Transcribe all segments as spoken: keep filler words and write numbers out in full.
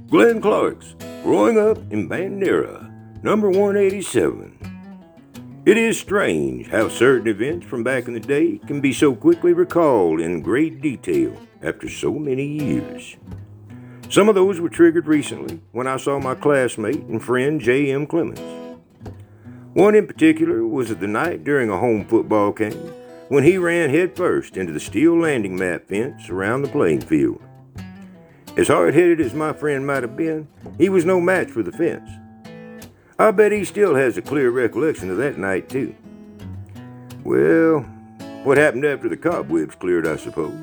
Glenn Clark's Growing Up in Bandera, number one eighty-seven. It is strange how certain events from back in the day can be so quickly recalled in great detail after so many years. Some of those were triggered recently when I saw my classmate and friend J M Clemens. One in particular was the night during a home football game when he ran headfirst into the steel landing mat fence around the playing field. As hard-headed as my friend might have been, he was no match for the fence. I bet he still has a clear recollection of that night, too. Well, what happened after the cobwebs cleared, I suppose?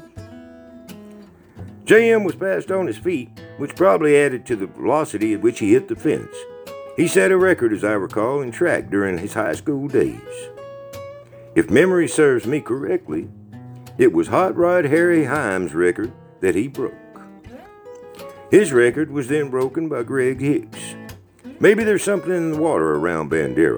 J M was fast on his feet, which probably added to the velocity at which he hit the fence. He set a record, as I recall, in track during his high school days. If memory serves me correctly, it was Hot Rod Harry Himes' record that he broke. His record was then broken by Greg Hicks. Maybe there's something in the water around Bandera.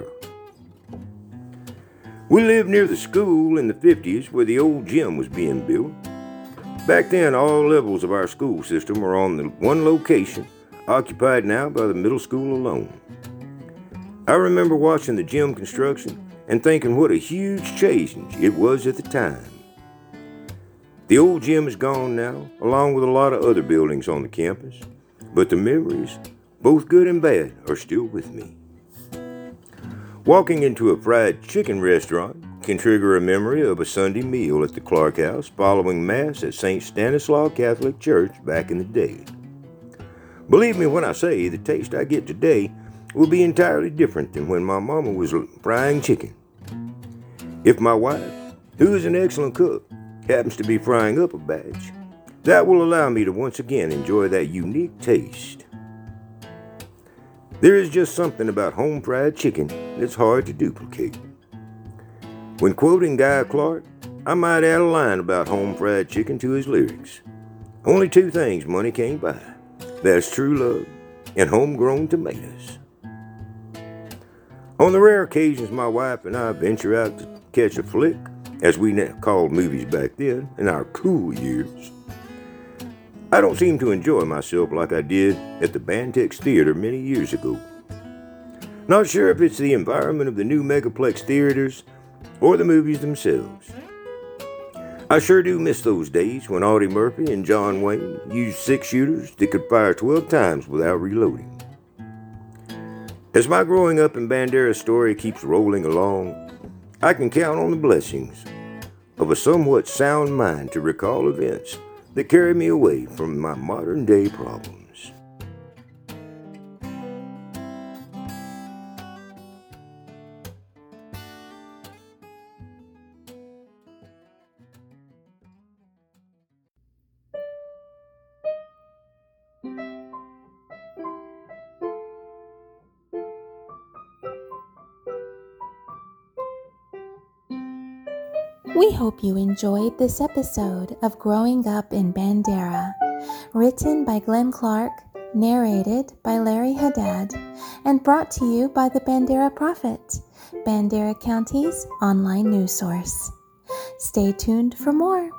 We lived near the school in the fifties where the old gym was being built. Back then, all levels of our school system were on the one location, occupied now by the middle school alone. I remember watching the gym construction and thinking what a huge change it was at the time. The old gym is gone now, along with a lot of other buildings on the campus, but the memories, both good and bad, are still with me. Walking into a fried chicken restaurant can trigger a memory of a Sunday meal at the Clark House following Mass at Saint Stanislaus Catholic Church back in the day. Believe me when I say the taste I get today will be entirely different than when my mama was frying chicken. If my wife, who is an excellent cook, happens to be frying up a batch, that will allow me to once again enjoy that unique taste. There is just something about home fried chicken that's hard to duplicate. When quoting Guy Clark, I might add a line about home fried chicken to his lyrics. Only two things money can't buy. That's true love and homegrown tomatoes. On the rare occasions my wife and I venture out to catch a flick, as we called movies back then, in our cool years, I don't seem to enjoy myself like I did at the Bantex Theater many years ago. Not sure if it's the environment of the new Megaplex theaters or the movies themselves. I sure do miss those days when Audie Murphy and John Wayne used six-shooters that could fire twelve times without reloading. As my growing up in Bandera story keeps rolling along, I can count on the blessings of a somewhat sound mind to recall events that carry me away from my modern-day problems. We hope you enjoyed this episode of Growing Up in Bandera, written by Glenn Clark, narrated by Larry Haddad, and brought to you by the Bandera Prophet, Bandera County's online news source. Stay tuned for more.